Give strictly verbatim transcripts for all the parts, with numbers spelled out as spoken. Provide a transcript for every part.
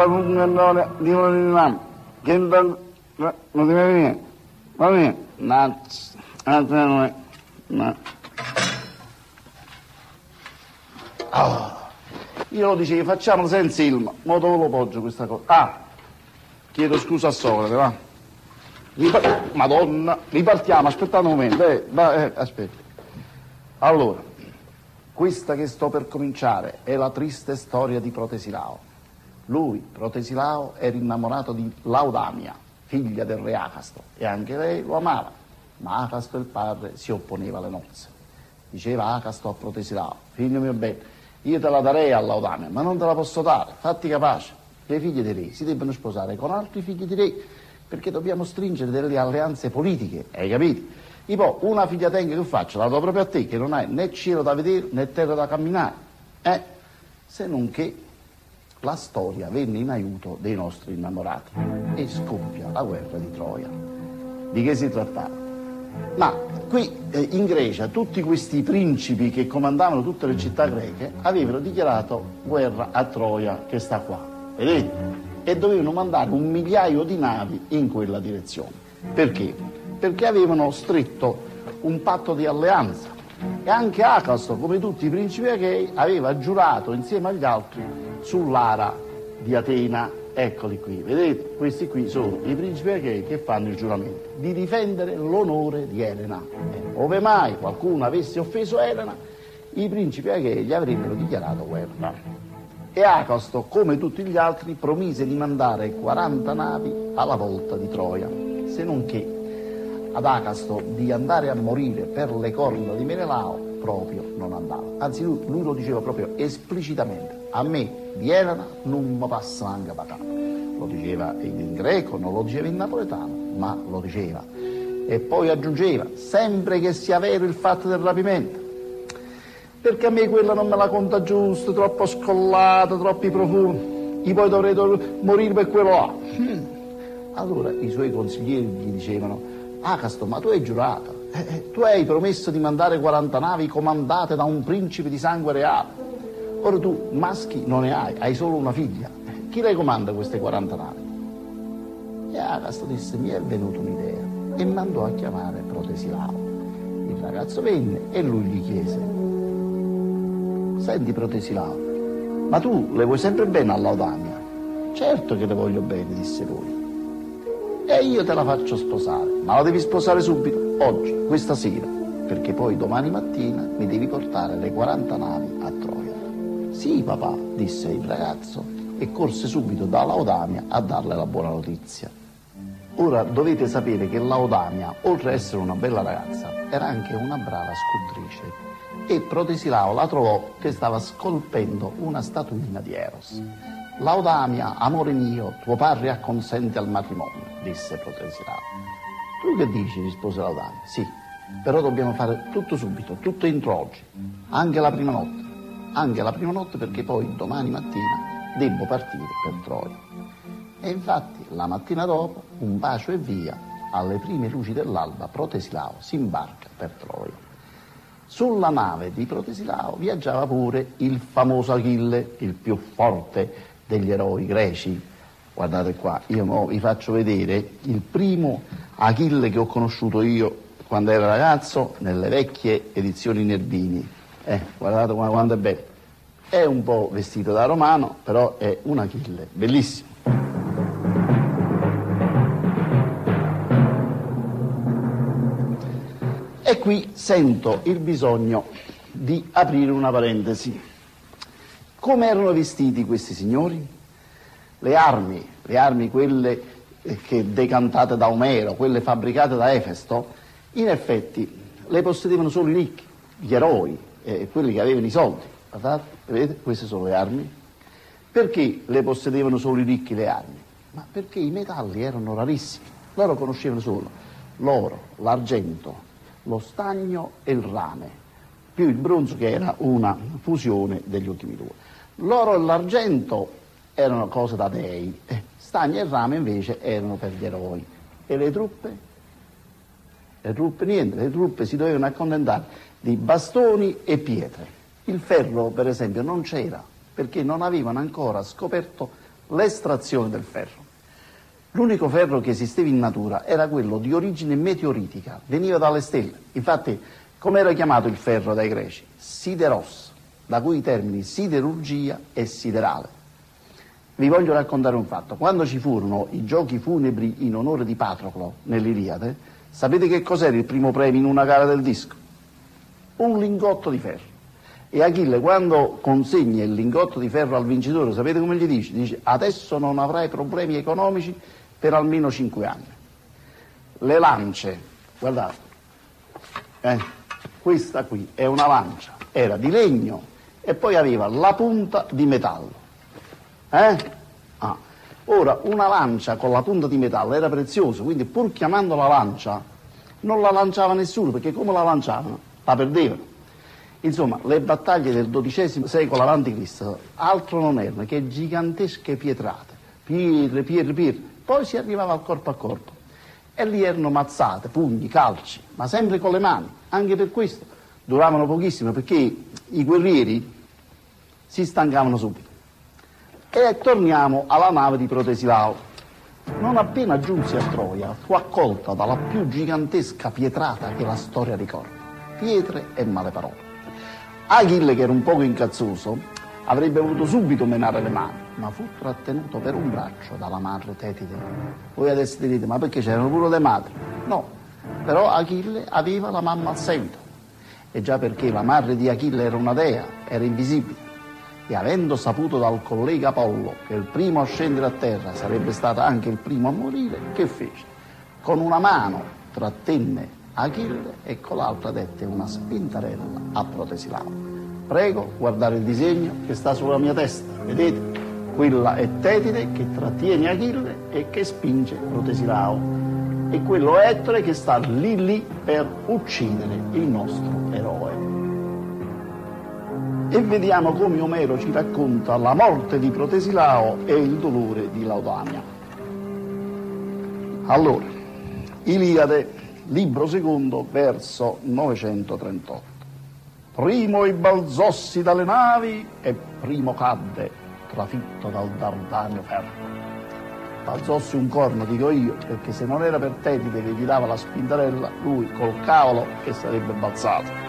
la lunga di una che non ti viene, va bene, no, no, no. Oh, io lo dicevo, facciamolo senza ilma, ma dove lo poggio questa cosa? Ah, chiedo scusa a Socrate, va. Ripar- Madonna, ripartiamo, aspettate un momento, eh, va, eh, aspetta. Allora, questa che sto per cominciare è la triste storia di Protesilao. Lui, Protesilao, era innamorato di Laodamia, figlia del re Acasto, e anche lei lo amava, ma Acasto il padre si opponeva alle nozze. Diceva Acasto a Protesilao: figlio mio bene, io te la darei a Laodamia, ma non te la posso dare, fatti capace. Le figlie di re si debbono sposare con altri figli di re, perché dobbiamo stringere delle alleanze politiche, hai capito? E poi una figlia tenga, che faccio? La do proprio a te, che non hai né cielo da vedere né terra da camminare. Eh? Se non che la storia venne in aiuto dei nostri innamorati e scoppia la guerra di Troia. Di che si trattava? Ma qui eh, in Grecia tutti questi principi che comandavano tutte le città greche avevano dichiarato guerra a Troia, che sta qua, vedete? E dovevano mandare un migliaio di navi in quella direzione. Perché? Perché avevano stretto un patto di alleanza, e anche Acasto, come tutti i principi achei, aveva giurato insieme agli altri sull'ara di Atena. Eccoli qui, vedete? Questi qui sono i principi achei che fanno il giuramento di difendere l'onore di Elena. Eh, ove mai qualcuno avesse offeso Elena, i principi achei gli avrebbero dichiarato guerra. E Acasto, come tutti gli altri, promise di mandare quaranta navi alla volta di Troia, se non che ad Acasto di andare a morire per le corna di Menelao proprio non andava. Anzi, lui, lui lo diceva proprio esplicitamente: a me di Elena non mi passa anche patata. Lo diceva in greco, non lo diceva in napoletano, ma lo diceva. E poi aggiungeva: sempre che sia vero il fatto del rapimento, perché a me quella non me la conta giusto, troppo scollata, troppi profumi, e poi dovrei morire per quello là. Hmm. Allora i suoi consiglieri gli dicevano: Acasto, ma tu hai giurato, eh, tu hai promesso di mandare quaranta navi comandate da un principe di sangue reale. Ora tu maschi non ne hai, hai solo una figlia. Chi le comanda queste quaranta navi? E Acasto disse: mi è venuta un'idea, e mandò a chiamare Protesilao. Il ragazzo venne e lui gli chiese: senti Protesilao, ma tu le vuoi sempre bene a Laodamia? Certo che le voglio bene, disse lui. E io te la faccio sposare, ma la devi sposare subito, oggi, questa sera, perché poi domani mattina mi devi portare le quaranta navi a Troia. Sì, papà, disse il ragazzo, e corse subito da Laodamia a darle la buona notizia. Ora dovete sapere che Laodamia, oltre ad essere una bella ragazza, era anche una brava scultrice, e Protesilao la trovò che stava scolpendo una statuina di Eros. Laodamia, amore mio, tuo padre acconsente al matrimonio, disse Protesilao. Tu che dici? Rispose Laodamia. Sì, però dobbiamo fare tutto subito, tutto entro oggi, anche la prima notte, anche la prima notte, perché poi domani mattina debbo partire per Troia. E infatti la mattina dopo, un bacio e via, alle prime luci dell'alba Protesilao si imbarca per Troia. Sulla nave di Protesilao viaggiava pure il famoso Achille, il più forte degli eroi greci. Guardate qua, io mo vi faccio vedere il primo Achille che ho conosciuto io quando ero ragazzo nelle vecchie edizioni Nervini. Eh, guardate quanto è bello. È un po' vestito da romano, però è un Achille bellissimo. E qui sento il bisogno di aprire una parentesi. Come erano vestiti questi signori? Le armi, le armi quelle che decantate da Omero, quelle fabbricate da Efesto, in effetti le possedevano solo i ricchi, gli eroi, eh, quelli che avevano i soldi. Guardate, vedete? Queste sono le armi. Perché le possedevano solo i ricchi le armi? Ma perché i metalli erano rarissimi. Loro conoscevano solo l'oro, l'argento, lo stagno e il rame, più il bronzo, che era una fusione degli ultimi due. L'oro e l'argento erano cose da dei, eh, stagno e rame invece erano per gli eroi. E le truppe? Le truppe niente, le truppe si dovevano accontentare di bastoni e pietre. Il ferro, per esempio, non c'era, perché non avevano ancora scoperto l'estrazione del ferro. L'unico ferro che esisteva in natura era quello di origine meteoritica, veniva dalle stelle. Infatti, come era chiamato il ferro dai greci? Sideros, da cui i termini siderurgia e siderale. Vi voglio raccontare un fatto. Quando ci furono i giochi funebri in onore di Patroclo nell'Iliade, sapete che cos'era il primo premio in una gara del disco? Un lingotto di ferro. E Achille, quando consegna il lingotto di ferro al vincitore, sapete come gli dice? Dice: adesso non avrai problemi economici per almeno cinque anni. Le lance, guardate, eh, questa qui è una lancia, era di legno e poi aveva la punta di metallo. Eh? Ah. Ora, una lancia con la punta di metallo era preziosa, quindi pur chiamandola lancia non la lanciava nessuno, perché come la lanciavano? La perdevano. Insomma, le battaglie del dodicesimo secolo avanti Cristo altro non erano che gigantesche pietrate, pietre, pietre, pietre. Poi si arrivava al corpo a corpo e lì erano mazzate, pugni, calci, ma sempre con le mani. Anche per questo duravano pochissimo, perché i guerrieri si stancavano subito. E torniamo alla nave di Protesilao. Non appena giunse a Troia, fu accolta dalla più gigantesca pietrata che la storia ricorda. Pietre e male parole. Achille, che era un poco incazzoso, avrebbe voluto subito menare le mani, ma fu trattenuto per un braccio dalla madre Tetide. Voi adesso direte: ma perché c'erano pure le madri? No, però Achille aveva la mamma al seguito. E già perché la madre di Achille era una dea, era invisibile. E avendo saputo dal collega Apollo che il primo a scendere a terra sarebbe stato anche il primo a morire, che fece? Con una mano trattenne Achille e con l'altra dette una spintarella a Protesilao. Prego, guardare il disegno che sta sulla mia testa, vedete? Quella è Tetide che trattiene Achille e che spinge Protesilao, e quello è Ettore che sta lì lì per uccidere il nostro eroe. E vediamo come Omero ci racconta la morte di Protesilao e il dolore di Laodamia. Allora, Iliade, libro secondo, verso novecentotrentotto. Primo i balzossi dalle navi e primo cadde, trafitto dal Dardanio ferro. Balzossi un corno, dico io, perché se non era per Tetide che gli dava la spintarella, lui col cavolo che sarebbe balzato.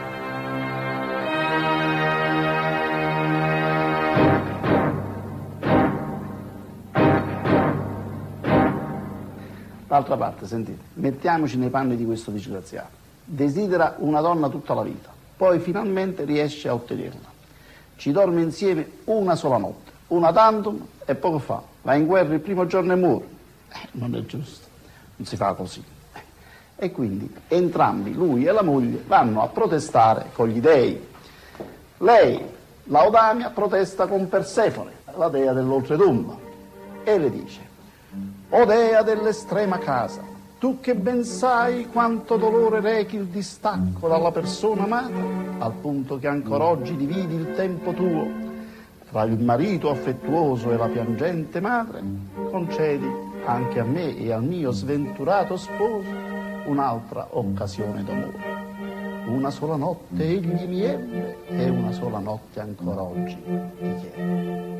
D'altra parte, sentite, mettiamoci nei panni di questo disgraziato. Desidera una donna tutta la vita, poi finalmente riesce a ottenerla. Ci dorme insieme una sola notte, una tantum, e poco fa va in guerra il primo giorno e muore. Eh, non è giusto, non si fa così. E quindi entrambi, lui e la moglie, vanno a protestare con gli dei. Lei, Laodamia, protesta con Persefone, la dea dell'oltretomba, e le dice: o dea dell'estrema casa, tu che ben sai quanto dolore rechi il distacco dalla persona amata, al punto che ancora oggi dividi il tempo tuo tra il marito affettuoso e la piangente madre, concedi anche a me e al mio sventurato sposo un'altra occasione d'amore. Una sola notte egli mi ebbe e una sola notte ancora oggi ti chiedo.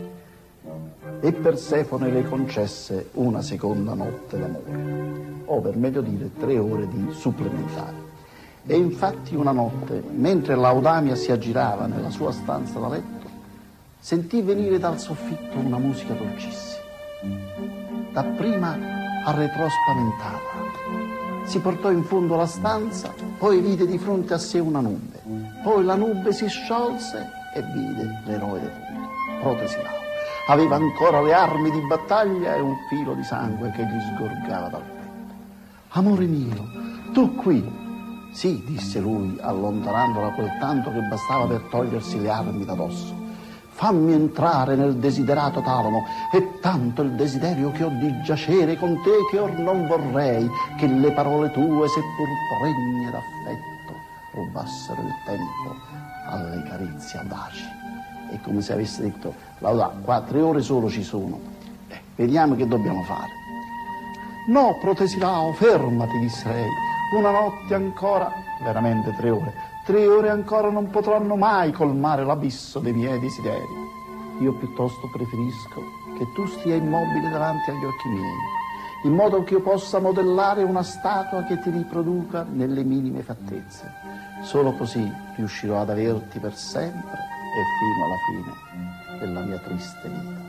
E Persefone le concesse una seconda notte d'amore, o per meglio dire tre ore di supplementari. E infatti una notte, mentre Laodamia si aggirava nella sua stanza da letto, sentì venire dal soffitto una musica dolcissima. Dapprima arretrò spaventata, si portò in fondo alla stanza, poi vide di fronte a sé una nube, poi la nube si sciolse e vide l'eroe defunto, Protesilao. Aveva ancora le armi di battaglia e un filo di sangue che gli sgorgava dal petto. Amore mio, tu qui? Sì, disse lui, allontanandola quel tanto che bastava per togliersi le armi da dosso. Fammi entrare nel desiderato talamo, è tanto il desiderio che ho di giacere con te che or non vorrei che le parole tue, seppur pregne d'affetto, rubassero il tempo alle carizie audaci. È come se avesse detto: Laodà, qua tre ore solo ci sono, eh, vediamo che dobbiamo fare. No, Protesilao, fermati, disse lei, una notte ancora, veramente tre ore, tre ore ancora non potranno mai colmare l'abisso dei miei desideri. io piuttosto preferisco che tu stia immobile davanti agli occhi miei, in modo che io possa modellare una statua che ti riproduca nelle minime fattezze. Solo così riuscirò ad averti per sempre e fino alla fine della mia triste vita.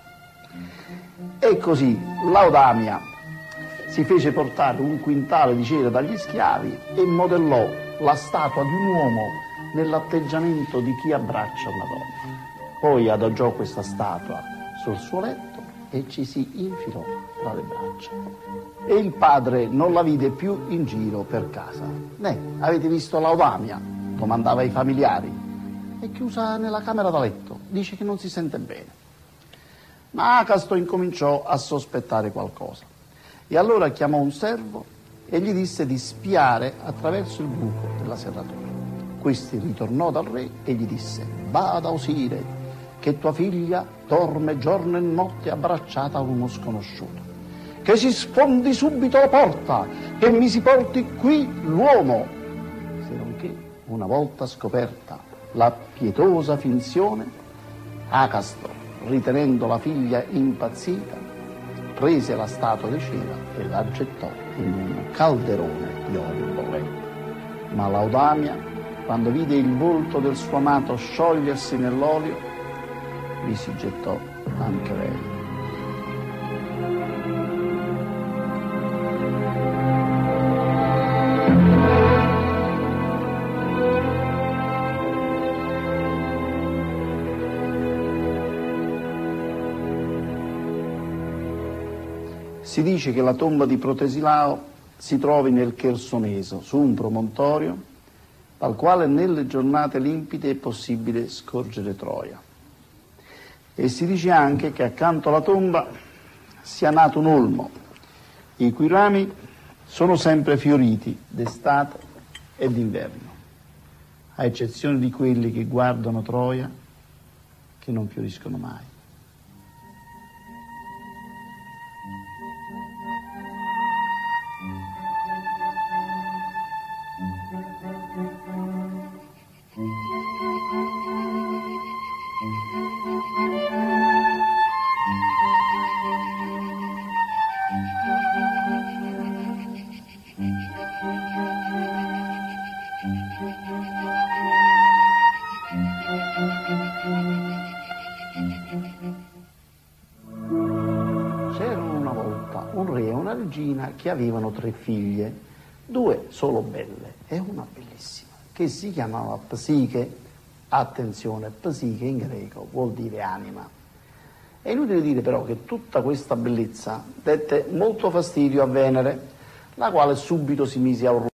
E così Laodamia si fece portare un quintale di cera dagli schiavi e modellò la statua di un uomo nell'atteggiamento di chi abbraccia una donna. Poi adagiò questa statua sul suo letto e ci si infilò tra le braccia. E il padre non la vide più in giro per casa. Né, avete visto Laodamia? Domandava ai familiari. È chiusa nella camera da letto, dice che non si sente bene. Ma Acasto incominciò a sospettare qualcosa. E allora chiamò un servo e gli disse di spiare attraverso il buco della serratura. Questi ritornò dal re e gli disse: vada, Osire, che tua figlia dorme giorno e notte abbracciata a uno sconosciuto. Che si sfondi subito la porta, che mi si porti qui l'uomo. Se non che, una volta scoperta la pietosa finzione, Acasto, ritenendo la figlia impazzita, prese la statua di cera e la gettò in un calderone di olio bollente. Ma Laodamia, quando vide il volto del suo amato sciogliersi nell'olio, vi si gettò anche lei. Si dice che la tomba di Protesilao si trovi nel Chersoneso, su un promontorio dal quale nelle giornate limpide è possibile scorgere Troia. E si dice anche che accanto alla tomba sia nato un olmo, i cui rami sono sempre fioriti d'estate e d'inverno, a eccezione di quelli che guardano Troia, che non fioriscono mai. C'erano una volta un re e una regina che avevano tre figlie, due solo belle e una bellissima, che si chiamava Psiche. Attenzione, Psiche in greco vuol dire anima. È inutile dire però che tutta questa bellezza dette molto fastidio a Venere, la quale subito si mise a urlare.